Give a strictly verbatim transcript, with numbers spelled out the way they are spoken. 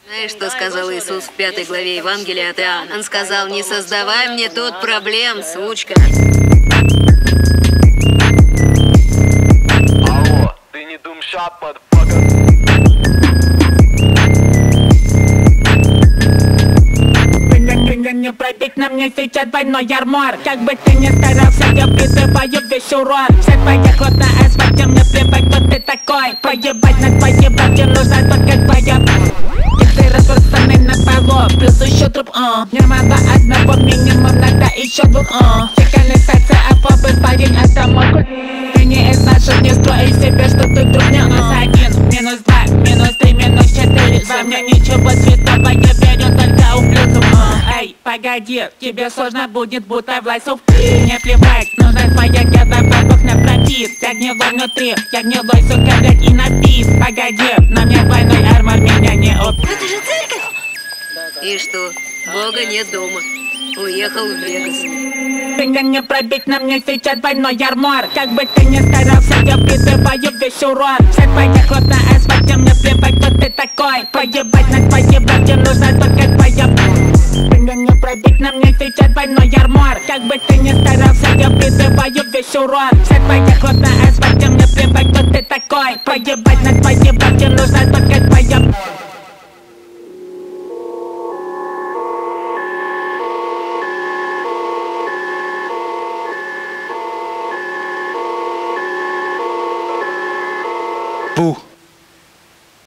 Знаешь, что сказал Иисус в пятой главе Евангелия от Иоанна? Он сказал: не создавай мне тут проблем, сучка. Алло, ты не думшат, motherfucker. Не пробить на мне сейчас двойной армор. Как бы ты ни старался, я призываю весь урон. Вся твоя кровь на асфальте, мне плевать, кто ты такой. Поебать на твои бабки, нужна только твоя. Ты разбросанный на полу, плюс еще труп, а не надо одного минимум, надо еще двух, а канализация, а побы парень, это мой культ. Ты не из наших, не строй себе, что ты друг. Минус один, минус два, минус три, минус четыре. За мне ничего святого, я верю только ублюдкам. Эй, погоди, тебе сложно будет, будто влазил в пи. Не плевать, нужна твоя геда, бабок на профит. Я гнилой внутри, я гнилой, сука, блядь, и напит. Погоди, на мне двойной армор, меня не убьет. Это же церковь! И что? Бога нет дома. Уехал в Вегас. Меня не пробить, на мне сейчас двойной армор. Как бы ты ни старался, я призываю весь урон. Вся твоя кровь на асфальте, мне плевать, кто ты такой. Поебать на твои бабки, нужна только твоя. Меня не пробить, на мне сейчас двойной армор. Как бы ты ни старался, я призываю весь урон. Вся твоя кровь на асфальте, мне плевать, кто ты такой. Поебать на твои бабки, нужна только твоя.